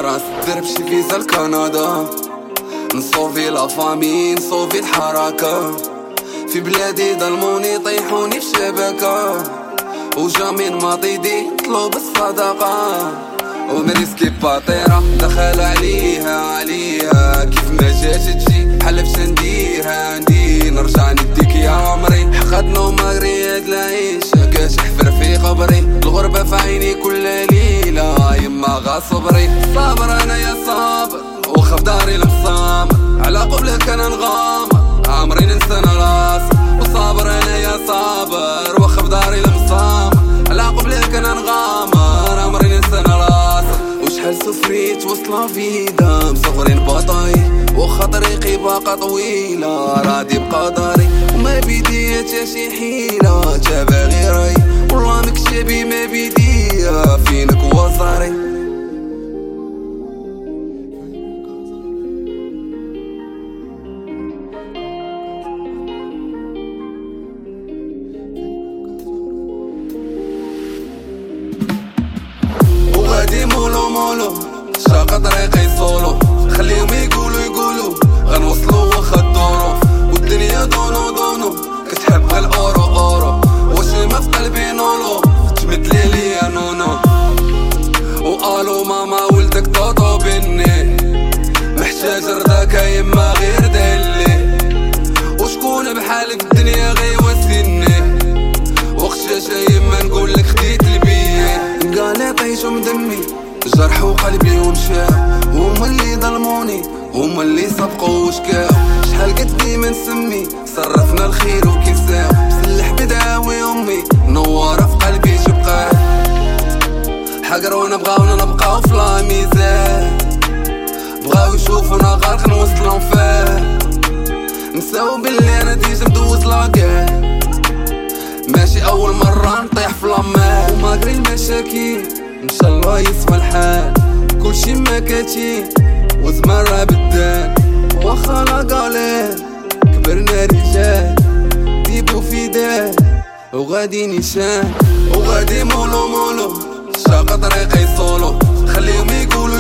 راس الدرب شي فيزا لكندا، نصوفي لا فامي نصوفي الحركة، في بلادي ظلموني طيحوني في شبكة، وجامين ماطيدي طلب الصدقة، ومريسكي باطيرة دخل عليها كيف ما جات تجي حلفش نديرها نرجع نديك يا عمري، حقدنا ومغري هاد العيشة كاش حفر في قبري، الغربة في عيني كل ليلة يما غا صبري، صابر انا يا صابر وخف داري المصامر، على قبلك انا نغامر عمري ننسى انا راسي، وصابر انا يا صابر وخف داري المصامر، على قبلك انا نغامر عمري ننسى انا راسي، وشحال سفريت وسط لافيدا مصغرين بطاي، وخا طريقي باقا طويلة راضي بقدري، وما بيديا تا شي حيلة تا باغي راي، والله مكتبي ما بيديا فينك وصاري. وغادي مولو مولو شاق طريقي سولو، خليهم يقولوا غنوصلو واخا الظروف، والدنيا دونو كتحب الاورو، واش ما في قلبي نولو تمدلي ليا نونو، والو ماما ولدك طوطو بني، محتاج رضاك يما غير دلي، وشكون بحالك الدنيا غيواسيني، وقتاش يما نقولك خديت البيه، قالي طيش مدمي جرح وقلبي ومشاو، هما اللي ظلموني هما اللي سبقوا وشكاو، شحال قد ديما نسمي صرفنا الخير وكيساو، بسلح بداوي امي نوارة في قلبي تبقى، حقرونا بغاونا نبقاو في لا ميزان، بغاو يشوفونا غارق نوصلو فيه، نساو باللي انا ديجا مدوز لاكاع، ماشي اول مرة نطيح في لامال، وماغري المشاكل ان شاء الله يصفى الحال، كلشي ما كاتين وزمان راه بدال، واخا لا قالين كبرنا رجال، ديبو في دال وغادي نيشان، وغادي مولو شاق طريقي سولو، خليهم يقولوا